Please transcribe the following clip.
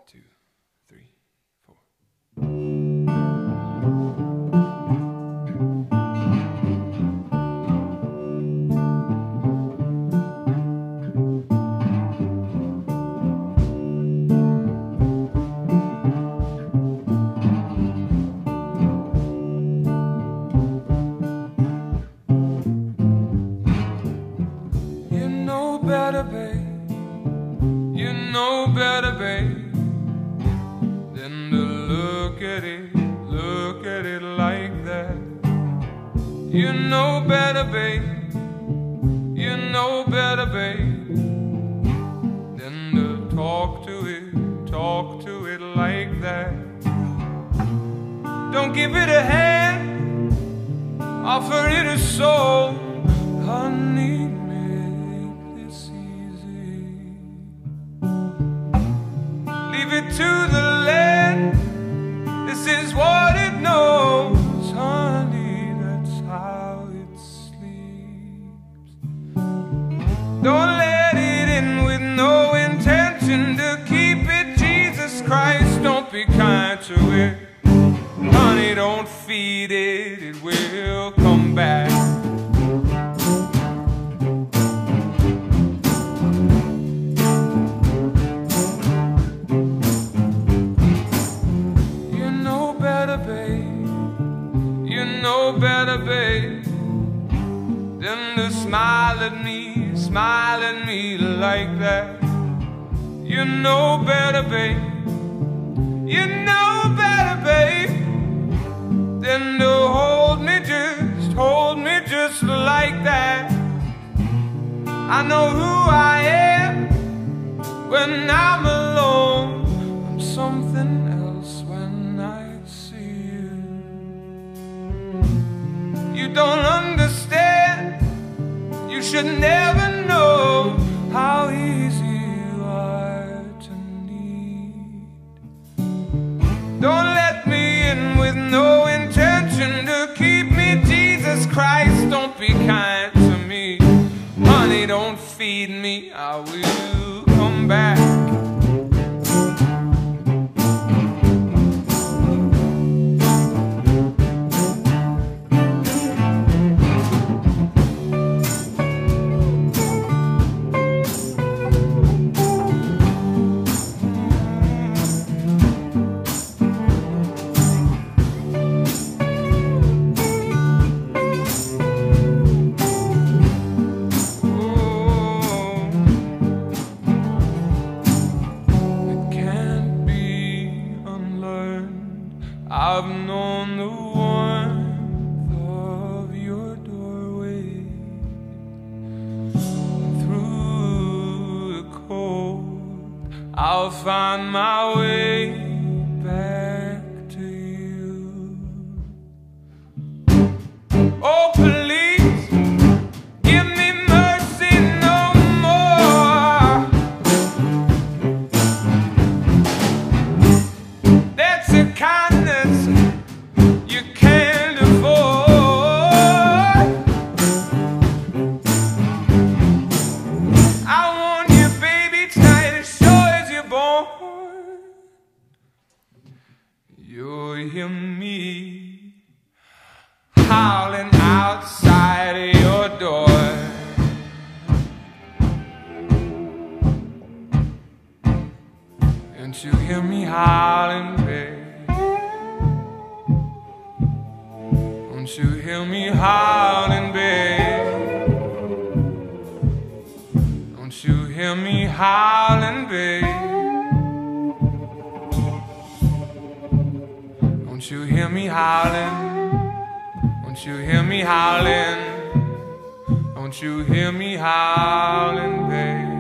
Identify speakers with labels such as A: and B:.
A: 2, 3, 4. You know better, babe. You know better, babe, than to look at it like that. You know better, babe. You know better, babe, than to talk to it like that. Don't give it a hand, offer it a soul, honey. Leave it to the land, this is what it knows, honey, that's how it sleeps. Don't let it in with no intention to keep it, Jesus Christ, don't be kind to it, honey, don't feed it, it will come back. You know better, babe, than to smile at me like that. You know better, babe. You know better, babe, than to hold me just like that. I know who I am when I'm alone. I'm something else when I see you. You don't understand, you should never know how easy you are to need. Don't let me in with no intention to keep me, Jesus Christ, don't be kind to me, honey, don't feed me, I will come back. I've known the warmth of your doorway, through the cold I'll find my way back to you. Oh, please give me mercy no more. That's a kindness you can't afford. I want you, baby, tonight as sure as you're born. You'll hear me howling outside of your door. Don't you hear me howling, babe? Don't you hear me howling, babe? Don't you hear me howling, babe? Don't you hear me howling? Don't you hear me howling? Don't you hear me howling, babe?